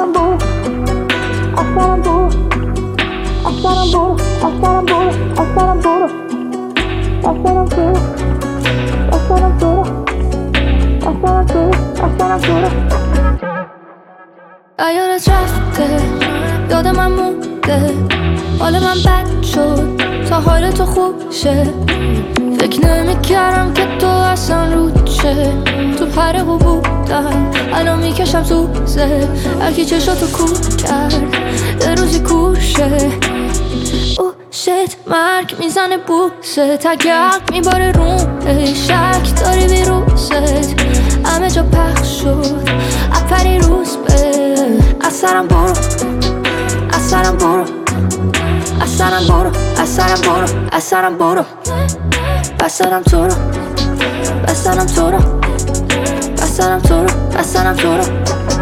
اثرم برو اثرم برو اثرم برو اثرم برو اثرم برو اثرم برو اثرم برو اثرم برو اثرم برو ایارت رفته یاد من مونده حال من بد شد تا حال تو خوب شه فکر نمیکردم که تو اصلا رود شه تو پره بودم الان میکشم سوزه هرکی چشاتو کور کرد یه روزی کور شه او شت مرگ میزنه بوسه تگرد میباره رومه شک داری ویروست همه جا پخش شد اپری روز به اثرم برو اثرم برو اثرم برو اثرم برو اثرم برو بسرم تو رو بسرم تو رو بسرم تو رو بسرم تو رو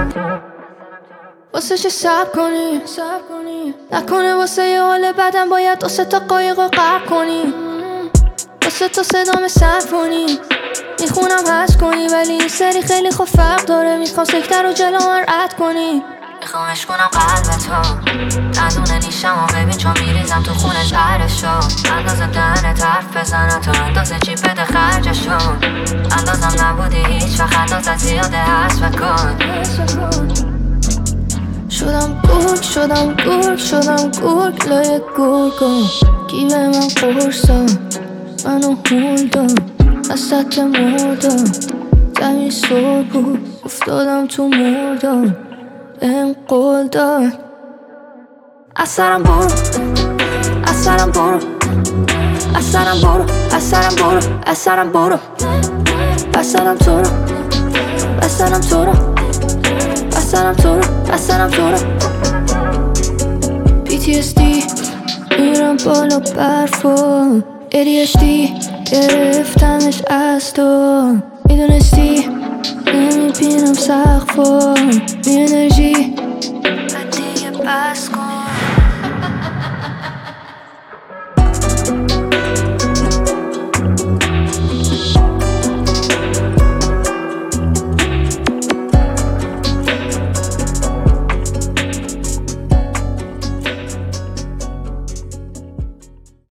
واسه چه سب کنی نکنه واسه یه حال بدن باید 2 تا قایق رو غرق کنی واسه تو صدام سمفونی میخونم هست کنی ولی این سری خیلی خوب فرق داره میخوام سکتر رو جلو من رد کنی میخوامش کنم قلبتو ندونه نیشم و ببین چون میریزم تو خونش قرشو اندازه دهنت حرف بزنه تو اندازه چی بده خرجشو اندازم نبودی هیچ وقت اندازت زیاده هست بکن شدم گرگ شدم گرگ شدم گرگ لای گرگم کی به من قرصم منو هول داد وسط مردم زمین سر بود افتادم تو مردم بهم قول داد اثرم برو اثرم برو اثرم برو اثرم برو اثرم برو بسرم تو رو بسرم تو رو بسرم تو رو بسرم تو رو PTSD میرم بالا برفا ADHD گرفتمش از تو میدونستی نمیبینم سقفا بی انرژی دیگه بس